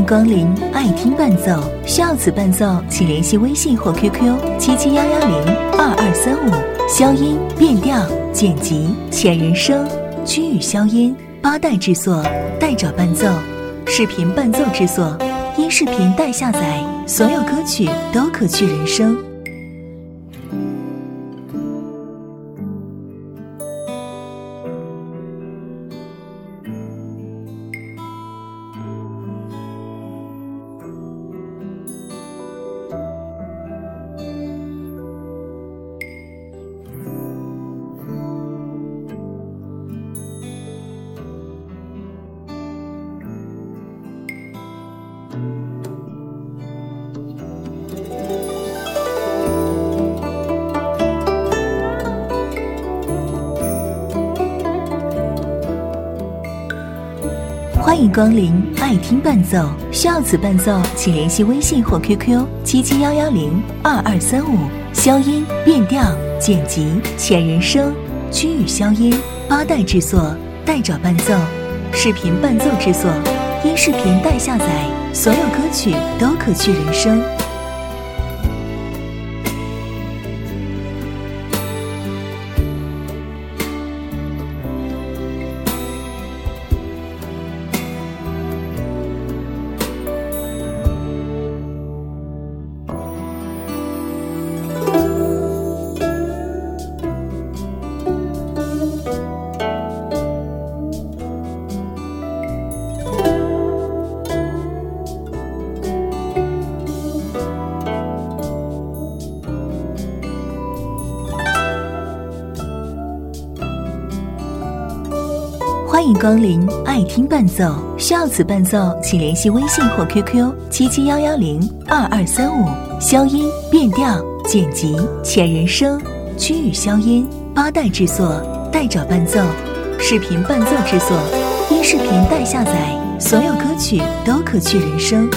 光临爱听伴奏，需要此伴奏请联系微信或 QQ7711022235。消音、变调、剪辑、前人声、区域消音，八代制作，代找伴奏，视频伴奏制作，音视频代下载，所有歌曲都可去人声。欢迎光临爱听伴奏，需要此伴奏请联系微信或 QQ7711022235。消音、变调、剪辑、前人声、区域消音，八代制作，代找伴奏，视频伴奏制作，音视频代下载，所有歌曲都可去人声。欢迎光临爱听伴奏，需要此伴奏请联系微信或 QQ7711022235。消音、变调、剪辑、前人声、区域消音，八代制作，代找伴奏，视频伴奏制作，音视频代下载，所有歌曲都可去人声。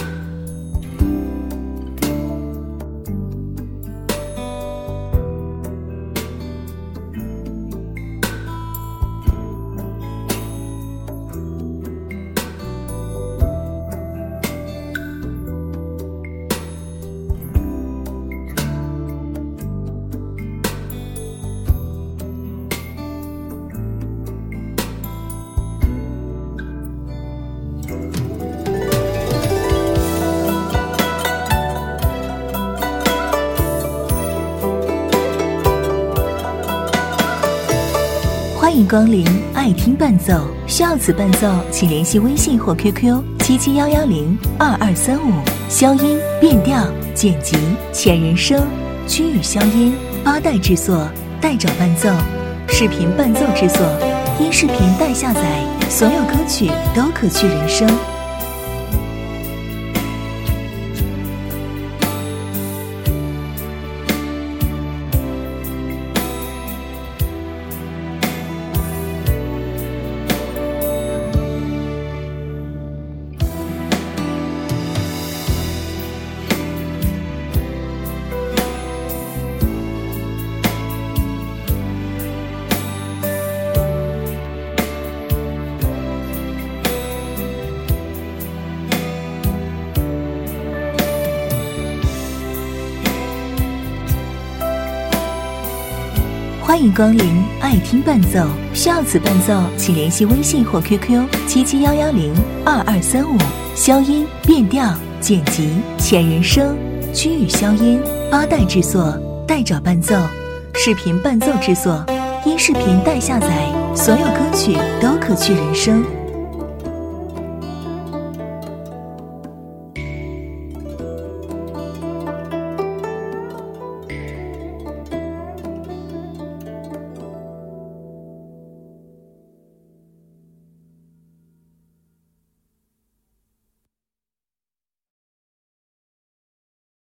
欢迎光临爱听伴奏，需要此伴奏请联系微信或 QQ7711022235。消音、变调、剪辑、前人声、区域消音，八代制作，代找伴奏，视频伴奏制作，音视频代下载，所有歌曲都可去人声。欢迎光临爱听伴奏，需要此伴奏请联系微信或 QQ7711022235。消音、变调、剪辑、前人声、区域消音，八代制作，代找伴奏，视频伴奏制作，音视频代下载，所有歌曲都可去人声。